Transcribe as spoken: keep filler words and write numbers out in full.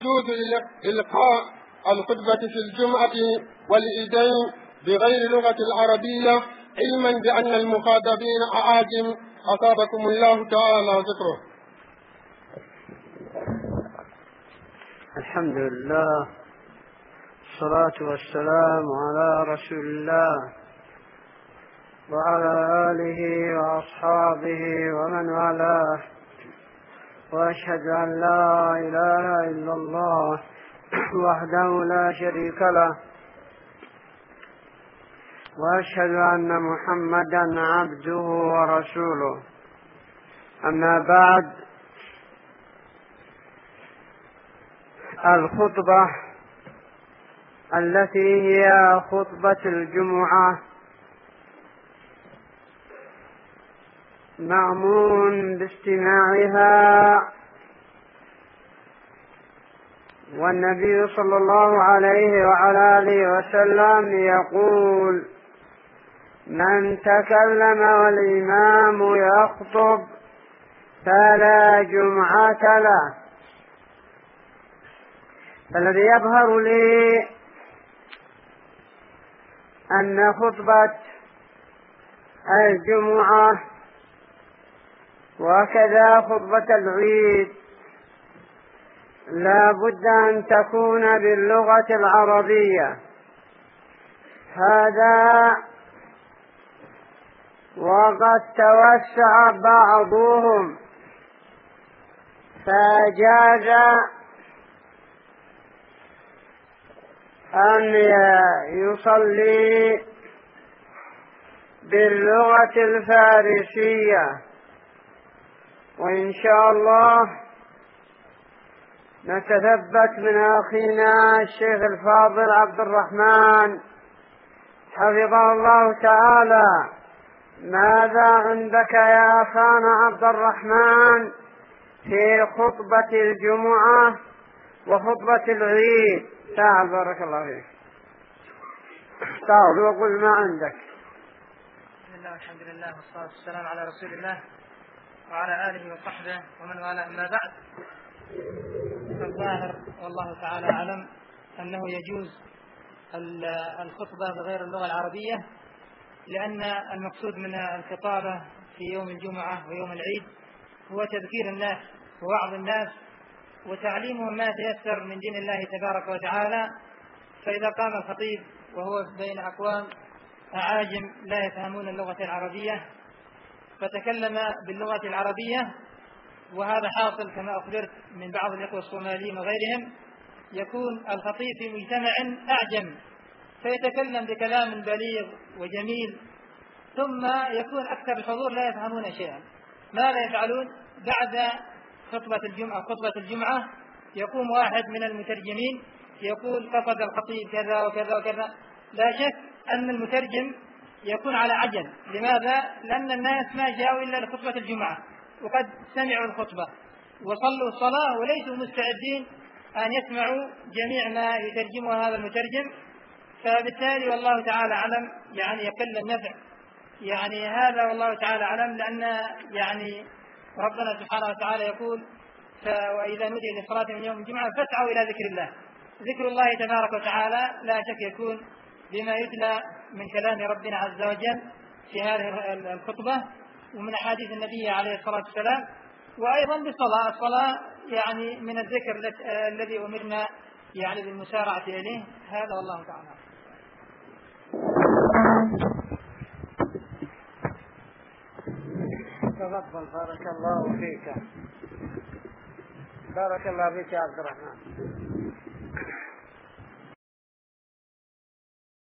يجوز إلقاء الخطبة في الجمعة والعيدين بغير لغة العربية علما بأن المخاطبين أعاجم أصابكم الله تعالى ذكره. الحمد لله، الصلاة والسلام على رسول الله وعلى آله وأصحابه ومن والاه، وأشهد أن لا إله إلا الله وحده لا شريك له، وأشهد أن محمدا عبده ورسوله. أما بعد، الخطبة التي هي خطبة الجمعة مأمور باستماعها، والنبي صلى الله عليه وعلى آله وسلم يقول: من تكلم والإمام يخطب فلا جمعة له. فالذي يظهر لي أن خطبة الجمعة وكذا خطبة العيد لا بد أن تكون باللغة العربية. هذا وقد توسع بعضهم فأجاز أن يصلي باللغة الفارسية، وإن شاء الله نتثبت من أخينا الشيخ الفاضل عبد الرحمن حفظه الله تعالى. ماذا عندك يا أخانا عبد الرحمن في خطبة الجمعة وخطبة العيد؟ تعال بارك الله فيك، تعال وقل ما عندك. بسم الله والحمد لله والصلاة والسلام على رسول الله وعلى آله وصحبه ومن والاه. أما بعد، الظاهر والله تعالى أعلم أنه يجوز الخطبة بغير اللغة العربية، لأن المقصود من الخطابة في يوم الجمعة ويوم العيد هو تذكير الناس ووعظ الناس وتعليمهم ما تيسر من دين الله تبارك وتعالى. فإذا قام الخطيب وهو بين أقوام أعاجم لا يفهمون اللغة العربية فتكلم باللغة العربية، وهذا حاصل كما أخبرت من بعض الإخوة الصوماليين وغيرهم، يكون الخطيب في مجتمع أعجم فيتكلم بكلام بليغ وجميل، ثم يكون أكثر الحضور لا يفهمون شيئا. ماذا يفعلون؟ بعد خطبة الجمعة خطبة الجمعة يقوم واحد من المترجمين يقول: قصد الخطيب كذا وكذا وكذا. لا شك أن المترجم يكون على عجل. لماذا؟ لأن الناس ما جاءوا إلا لخطبة الجمعة، وقد سمعوا الخطبة وصلوا الصلاة وليسوا مستعدين أن يسمعوا جميع ما يترجمه هذا المترجم. فبالتالي والله تعالى أعلم يعني يقل النفع يعني هذا، والله تعالى أعلم، لأن يعني ربنا سبحانه وتعالى يقول: وإذا نودي للصلاة من يوم الجمعة فاسعوا إلى ذكر الله. ذكر الله تبارك وتعالى لا شك يكون بما يتلى من كلام ربنا عز وجل في هذه الخطبة ومن أحاديث النبي عليه الصلاة والسلام، وأيضا بالصلاة. الصلاة يعني من الذكر الذي أمرنا يعني بالمسارعة إليه. هذا والله تعالى. تفضل، بارك الله فيك. بارك الله فيك يا عبد الرحمن.